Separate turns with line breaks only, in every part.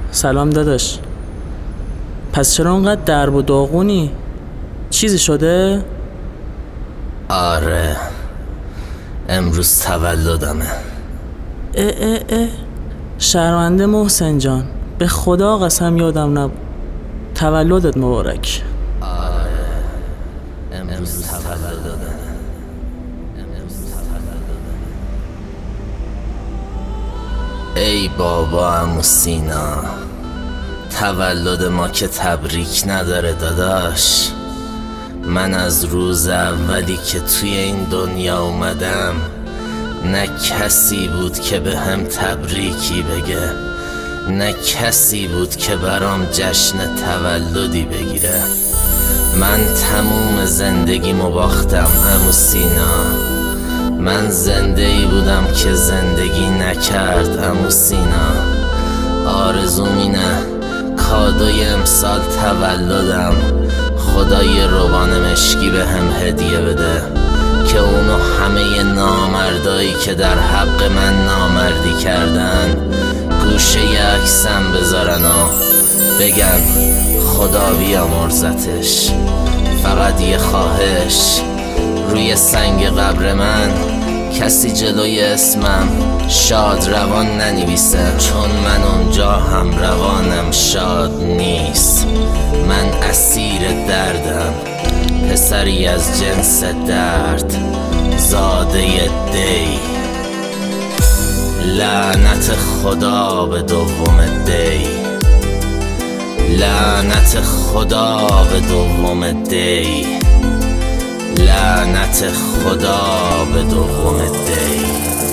سلام داداش. پس چرا اونقدر درب و داغونی؟ چیزی شده؟
آره، امروز تولدمه.
شرمنده محسن جان، به خدا قسم یادم نبود. تولدت مبارک.
آره، امروز تولدمه. ای بابا عمو سینا، تولد ما که تبریک نداره داداش. من از روز اولی که توی این دنیا اومدم نه کسی بود که به هم تبریکی بگه، نه کسی بود که برام جشن تولدی بگیره. من تموم زندگیمو باختم عمو سینا. من زنده ای بودم که زندگی نکرد عمو سینا. آرزوم اینه کادوی امسال تولدم خدای روان مشکی به هم هدیه بده که اونو همه نامردایی که در حق من نامردی کردن گوشه ی عکسم بذارن و بگن خدا بیامرزتش. فقط یه خواهش، روی سنگ قبر من کسی جلوی اسمم شاد روان ننویسه، چون من اونجا هم روانم شاد نیست. من اسیر دردم، پسری از جنس درد، زاده دی. لعنت خدا به دوم دی، لعنت خدا به دوم دی، لعنت خدا به دوم دی.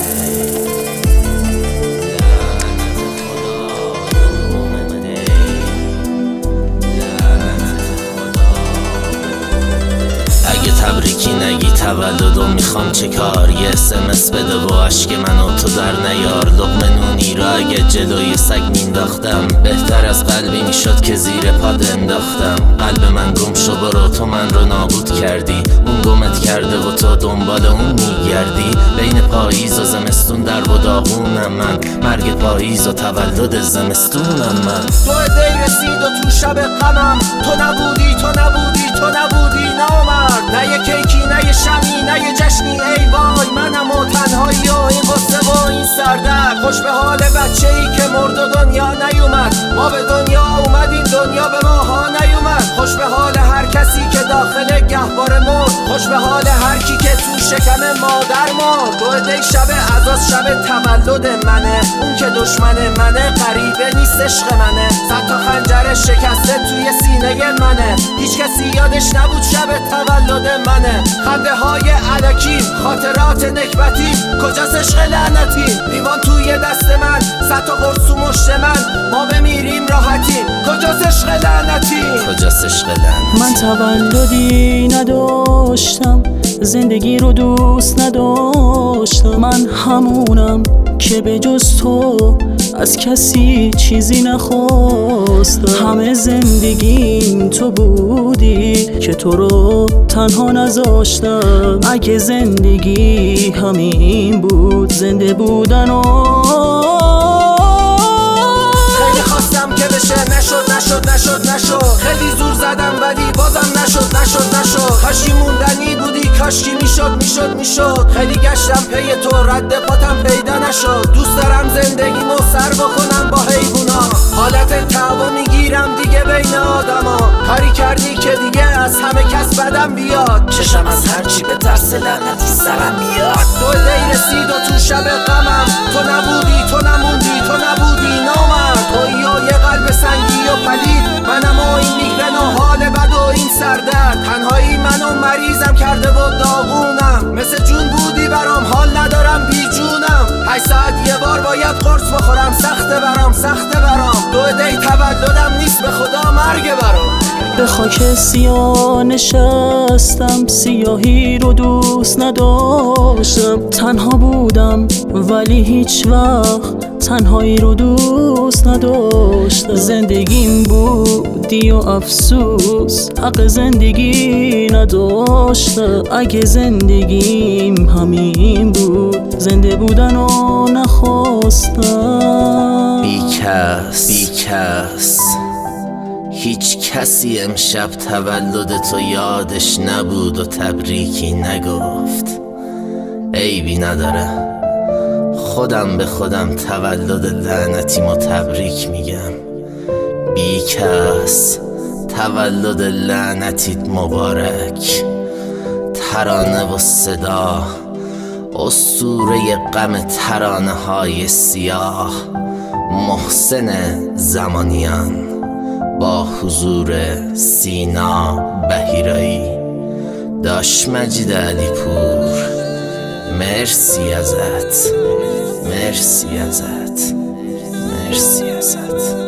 اگه تبریکی نگی تولدو میخوام چه کار؟ یه SMS بده و عشق منو تو در نیار. لقمه نونی را اگه جلوی سگ مینداختم بهتر از قلبی میشد که زیر پاد انداختم. قلب من گم شو برو، تو من رو نابود کردی. اون گمت کرده و تو دنبال اون میگردی. بین پاییز و زمستون در و داغونم من، مرگ پاییز و تولد زمستونم من.
دو دی رسید و تو شب غمم تو نبودی، تو نبودی، تو نبودی نامرد. نه یه کیکی، نه یه شمی، نه یه جشنی. ای وای منم و تنهایی و این قصه و این سردرد. خوش به حال بچه ای که مرد و دنیا نیومد. ما به دنیا اومدیم، دنیا به ماها نیومد. خوش به حال هر کسی که داخل گهواره مرد. خوش به حال هر کی که تو شکم مادر مرد. دو دی شب عزاز شب تولد منه. اون که دشمن منه غریبه نیست عشق منه. صد تا خنجر شکسته توی سینه منه. هیچ کسی یادش نبود شب تولد منه. خنده های الکی، خاطرات نکبتی، کجاست عشق لعنتی؟ لیوان توی دست من، صد تا قرص و مشت من. ما بمیریم راحتیم، کجاست عشق لعنتی؟
کجاست عشق لعنتی؟
من تولدی نداشتم، زندگی رو دوست نداشتم. من همونم که به جز تو از کسی چیزی نخواستم. همه زندگیم تو بودی که تو رو تنها نذاشتم. اگه زندگی همین بود زنده بودن و
خیلی خواستم که بشه، نشد. خیلی زور زدم ولی بازم نشد. کاشکی موندنی بودی، کاشکی میشد. خیلی گشتم پی تو، رد پاتم پیدا نشد. دوست دارم زندگیمو سر بکنم با حیوونا. حالت تعو میگیرم دیگه بین آدما. کاری کردی که دیگه از همه کس بدم بیاد. چشم از هرچی به ترس لعنتی سرم میاد. دو دی رسید و تو شب غمم تو نبودی، تو نموندی، تو نبودی نامرد. تویی و یه قلب سنگی و پلید، منم و این میگرن و حال بد و این سردرد. تنهایی منو مریضم کرده و داغونم. مثل جون بودی برام، حال ندارم بی جونم. 8 ساعت یه بار باید قرص بخورم، سخته برام. دو دی تولدم نیست، به خدا مرگ برام.
به خاک سیاه نشستم، سیاهی رو دوست نداشتم. تنها بودم ولی هیچ وقت تنهایی رو دوست نداشتم. زندگیم بودی و افسوس حق زندگی نداشتم. اگه زندگیم همین بود زنده بودن رو نخواستم.
بی کس هیچ کسی امشب تولد تو یادش نبود و تبریکی نگفت. عیبی نداره، خودم به خودم تولد لعنتیمو تبریک میگم. بی کس تولد لعنتیت مبارک. ترانه و صدا اسطوره غم ترانه های سیاه، محسن زمانیان با حضور سینا بهیرایی. داش مجید علی پور مرسی ازت، مرسی ازت، مرسی ازت.